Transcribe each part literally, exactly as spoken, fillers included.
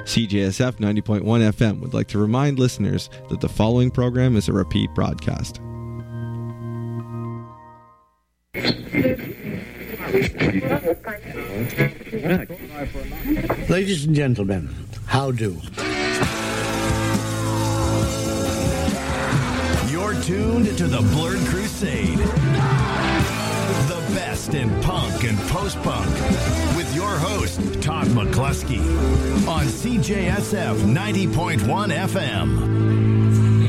C J S F ninety point one F M would like to remind listeners that the following program is a repeat broadcast. Ladies and gentlemen, how do? You're tuned to the Blurred Crusade. The best in punk and post-punk with your host, Todd McCluskey, on C J S F ninety point one F M.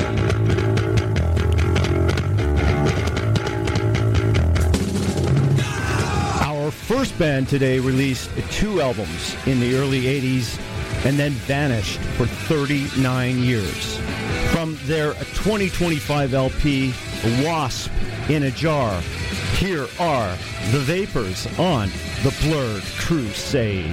Our first band today released two albums in the early eighties and then vanished for thirty-nine years. From their twenty twenty-five L P, Wasp in a Jar, here are The Vapors on The Blurred Crusade.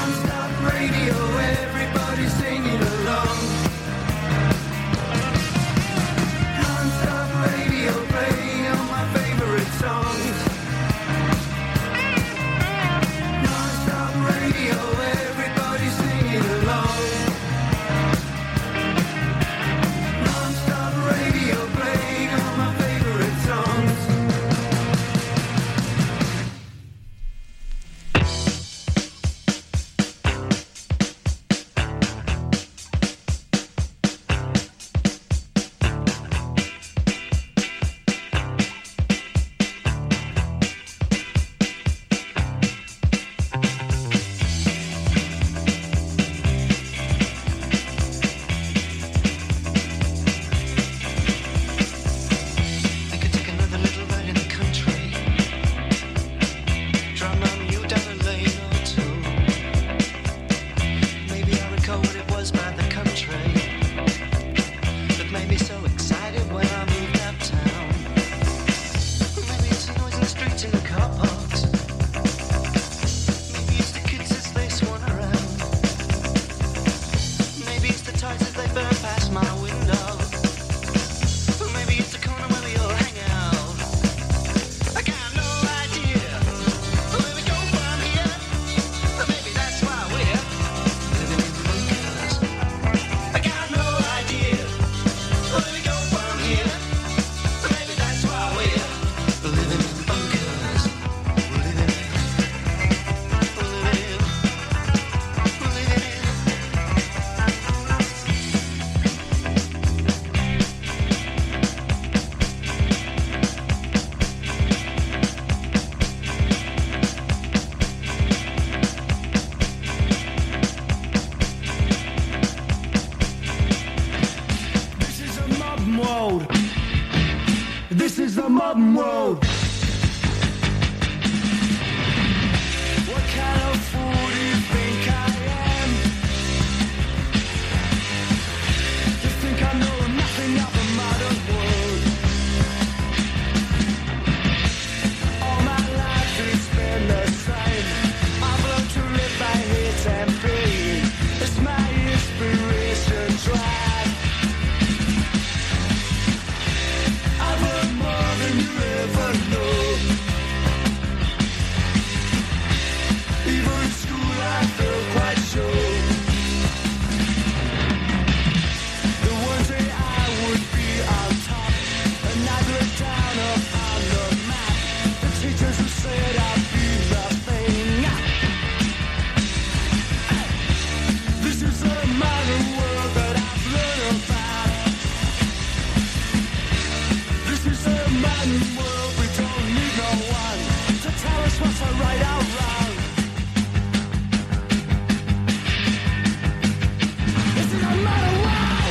Radio, everybody singing along. is the modern world. What kind of fool do you think I am? You think I know nothing of the modern world? All my life it's been the same. I've learned to live by hate and pain. It's my inspiration drive. I've learned more than you ever know. Even in school I felt quite sure. The one day I would be on top, and I'd look down upon the map. The teachers who said I'd be nothing. This is a modern world that I've learned about. This is a modern world, we don't need no one to tell us what's a right or wrong. This is a modern world.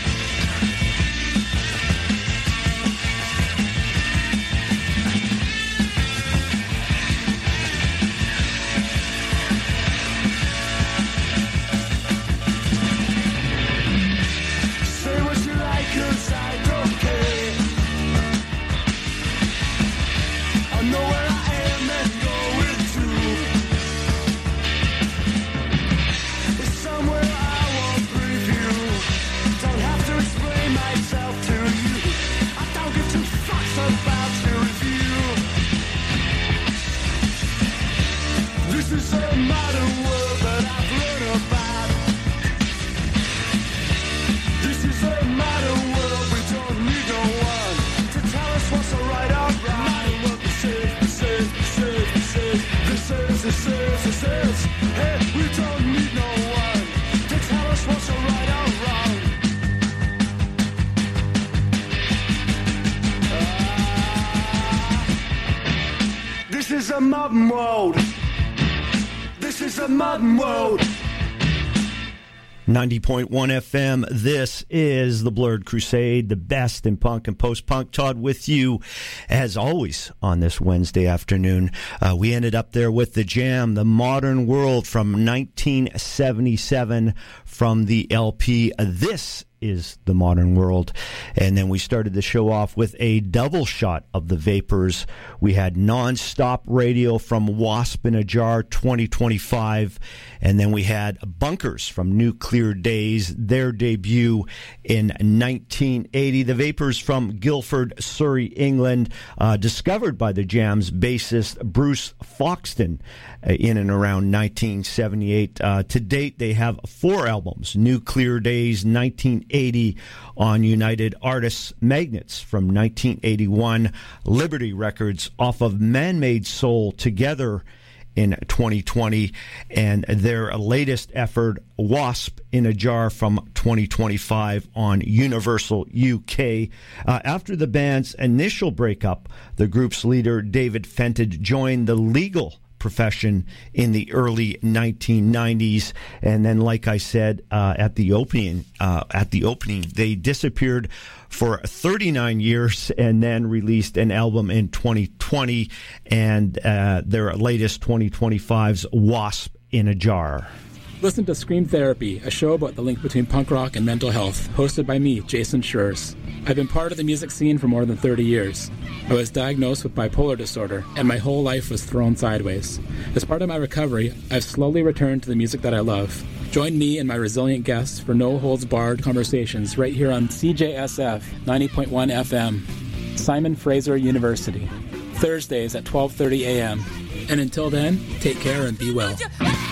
Say what you like, 'cause I don't care. I know where I am and going to. It's somewhere I won't breathe you. Don't have to explain myself to you. I don't give two fucks about your review. This is a modern world that I've learned about. This is a modern world, we don't need no one to tell us what's a right or wrong. Modern world, this is, this is, this is, this is, this is, this is, this is. Hey, we don't need no one to tell us what's a right or wrong. Ah. This is a modern world. This is a modern world. ninety point one F M, this is the Blurred Crusade, the best in punk and post-punk. Todd with you, as always, on this Wednesday afternoon. Uh, we ended up there with the Jam, The Modern World, from nineteen seventy-seven, from the L P This is the Modern World. And then we started the show off with a double shot of the Vapors. We had Non-Stop Radio from Wasp in a Jar twenty twenty-five, and then we had Bunkers from Nuclear Days, their debut in nineteen eighty. The Vapors from Guildford, Surrey, England, uh, discovered by the Jam's bassist Bruce Foxton uh, in and around nineteen seventy-eight. Uh, to date, they have four albums: Nuclear Days, nineteen eighty, on United Artists Magnets from nineteen eighty-one, Liberty Records off of Man-Made Soul Together in twenty twenty, and their latest effort, Wasp in a Jar, from twenty twenty-five on Universal U K. Uh, after the band's initial breakup, the group's leader, David Fenton, joined the legal profession in the early nineteen nineties, and then, like I said uh, at the opening, uh, at the opening, they disappeared for thirty-nine years, and then released an album in twenty twenty, and uh, their latest twenty twenty-five's Wasp in a Jar. Listen to Scream Therapy, a show about the link between punk rock and mental health, hosted by me, Jason Schurz. I've been part of the music scene for more than thirty years. I was diagnosed with bipolar disorder, and my whole life was thrown sideways. As part of my recovery, I've slowly returned to the music that I love. Join me and my resilient guests for no-holds-barred conversations right here on C J S F ninety point one F M, Simon Fraser University, Thursdays at twelve thirty a.m. And until then, take care and be well.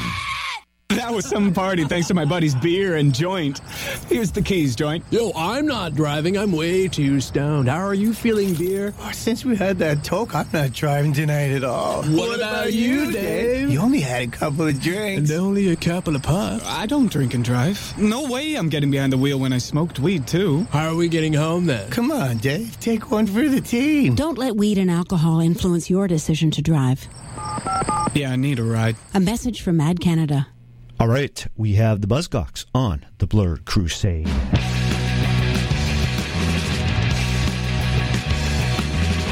That was some party thanks to my buddy's beer and joint. Here's the keys, joint. Yo, I'm not driving. I'm way too stoned. How are you feeling, beer? Oh, since we had that talk, I'm not driving tonight at all. What, what about, about you, Dave? Dave? You only had a couple of drinks. And only a couple of puffs. I don't drink and drive. No way I'm getting behind the wheel when I smoked weed, too. How are we getting home, then? Come on, Dave. Take one for the team. Don't let weed and alcohol influence your decision to drive. Yeah, I need a ride. A message from Mad Canada. All right, we have the Buzzcocks on the Blurred Crusade.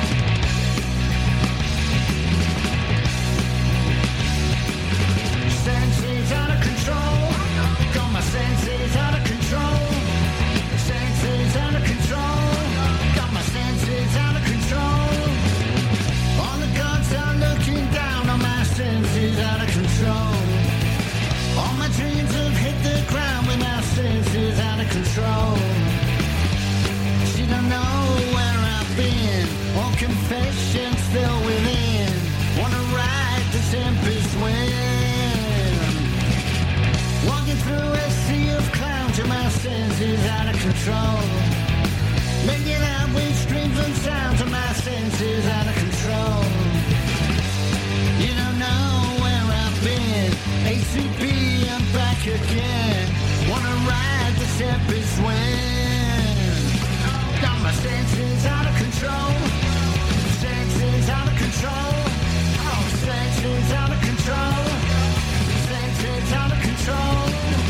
dreams have hit the ground with my senses out of control. She don't know where I've been, all confessions still within. Wanna ride the tempest wind. Walking through a sea of clouds with my senses out of control. Making out with streams and sounds of my senses out of control. You don't know where I've been, A C B, I'm back again. Wanna ride the tempest wind. Got my senses out of control. Senses out of control. Oh, senses out of control. Senses out of control.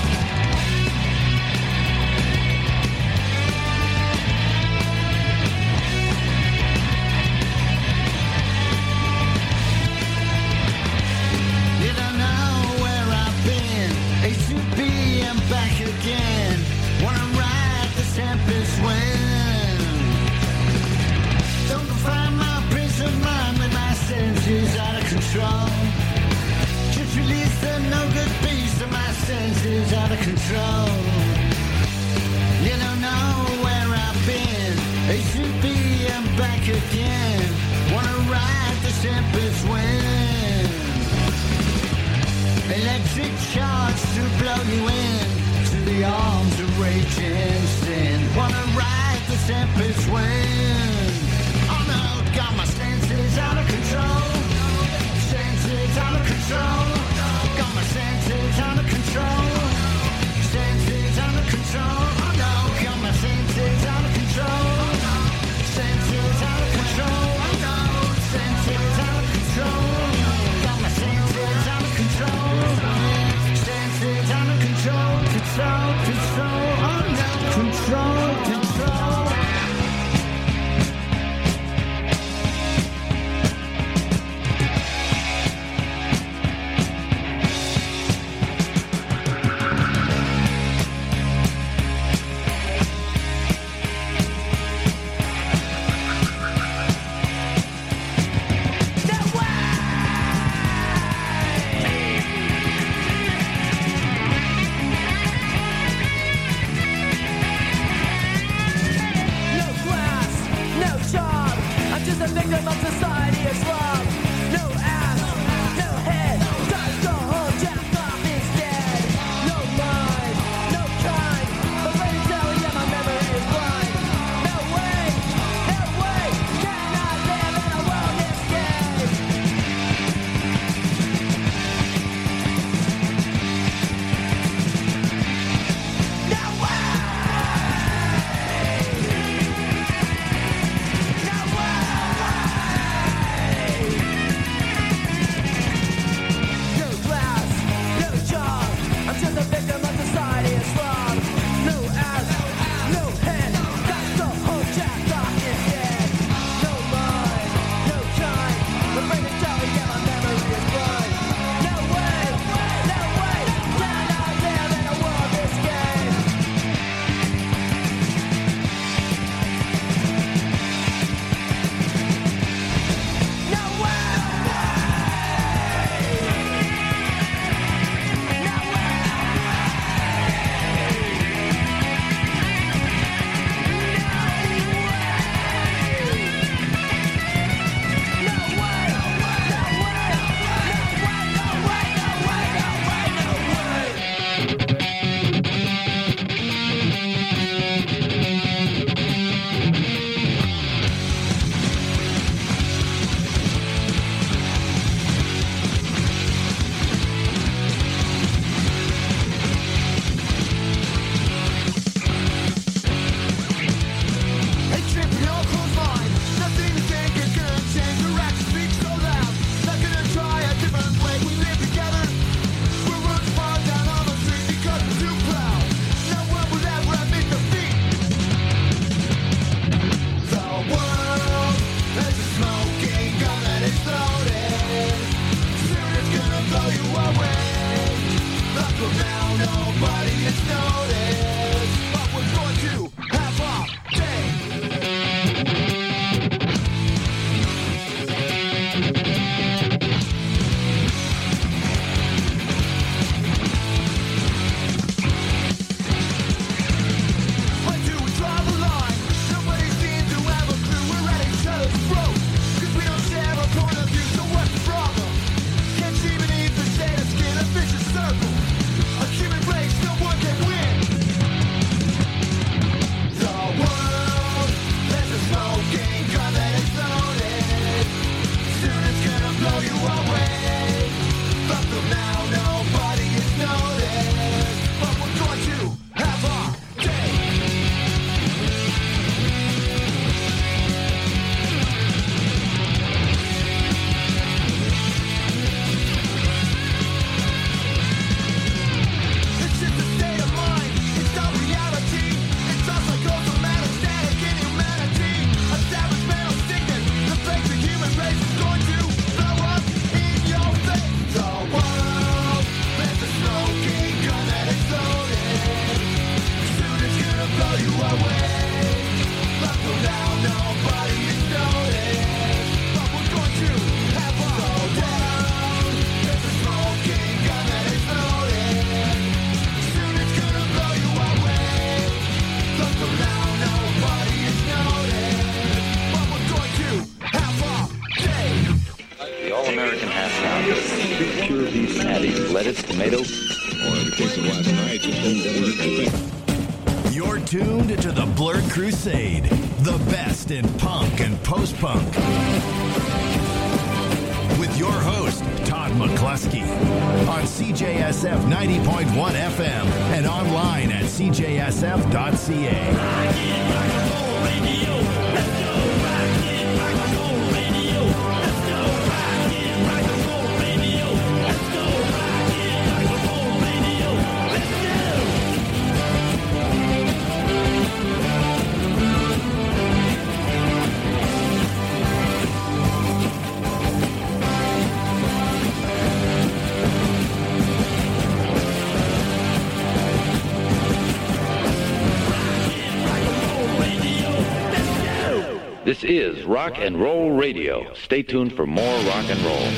You don't know where I've been. A C B, I'm back again. Wanna ride the tempest wind. Don't find my peace of mind with my senses out of control. Just release the no good beast of my senses out of control. You don't know where I've been. A C B, I'm back again. Wanna ride the tempest wind. Electric charge to blow you in to the arms of raging sin. Wanna ride the tempest wind. Oh no, got my senses out of control. Senses out of control. Got my senses out of control. Senses out of control. Oh no, got my senses out of control. Senses out of control. Oh no, senses out of control. Got my senses out of control. Senses out of control. Control, control. Oh no, control, control. lettuce, tomatoes. Or in the case of last night, just didn't work, I think. You're tuned to the Blurred Crusade, the best in punk and post-punk. With your host, Todd McCluskey, on C J S F ninety point one F M and online at c j s f dot c a. This is Rock and Roll Radio. Stay tuned for more rock and roll.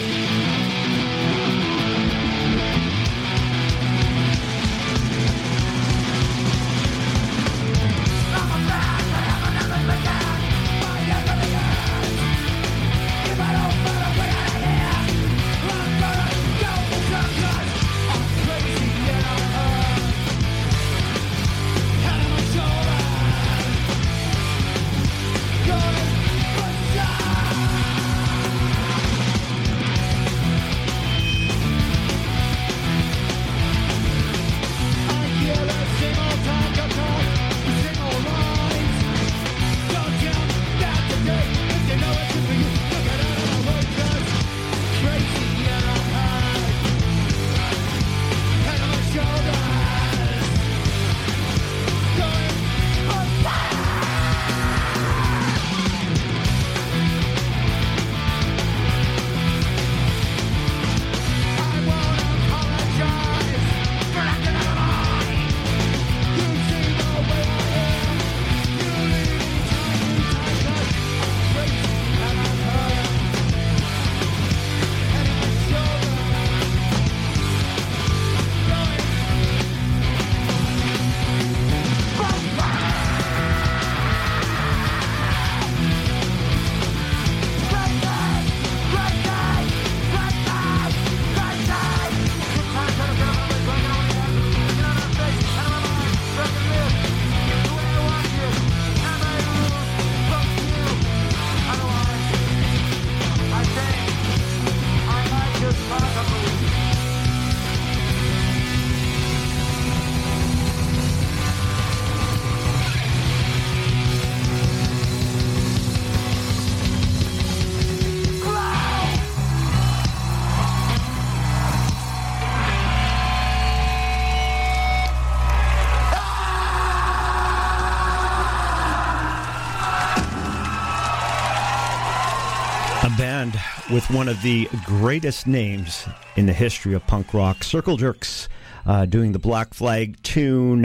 With one of the greatest names in the history of punk rock, Circle Jerks, uh, doing the Black Flag tune.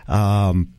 Um,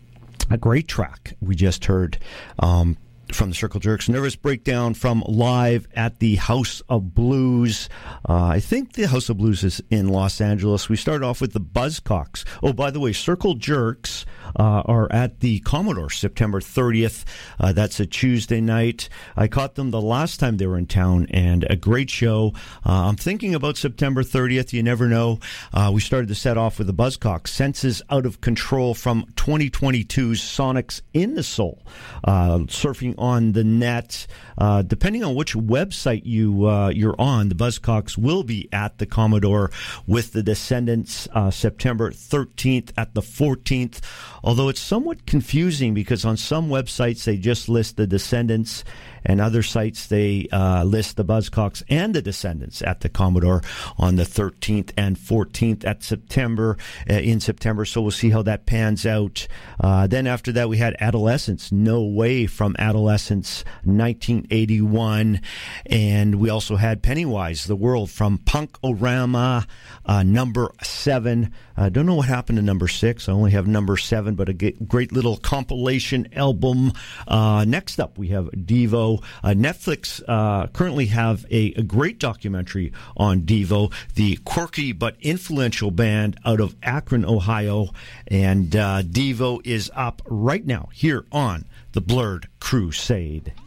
a great track we just heard um, from the Circle Jerks. Nervous Breakdown from live at the House of Blues. Uh, I think the House of Blues is in Los Angeles. We started off with the Buzzcocks. Oh, by the way, Circle Jerks uh, are at the Commodore September thirtieth. Uh, that's a Tuesday night. I caught them the last time they were in town, and a great show. Uh, I'm thinking about September thirtieth. You never know. Uh, we started the set off with the Buzzcocks, Senses Out of Control from twenty twenty-two's Sonics in the Soul. Uh, surfing on the net. Uh, depending on which website you, uh, you're on, the Buzzcocks will be at the Commodore with the Descendants uh, September thirteenth at the fourteenth. Although it's somewhat confusing because on some websites they just list the Descendants, and other sites they uh, list the Buzzcocks and the Descendants at the Commodore on the thirteenth and fourteenth at September uh, in September. So we'll see how that pans out. Uh, then after that we had Adolescence, No Way from Adolescence, nineteen eighty-one, and we also had Pennywise, The World from Punk-O-Rama, uh, number seven. I uh, don't know what happened to number six. I only have number seven, but a great little compilation album. Uh, next up, we have Devo. Uh, Netflix uh, currently have a, a great documentary on Devo, the quirky but influential band out of Akron, Ohio. And uh, Devo is up right now here on the Blurred Crusade.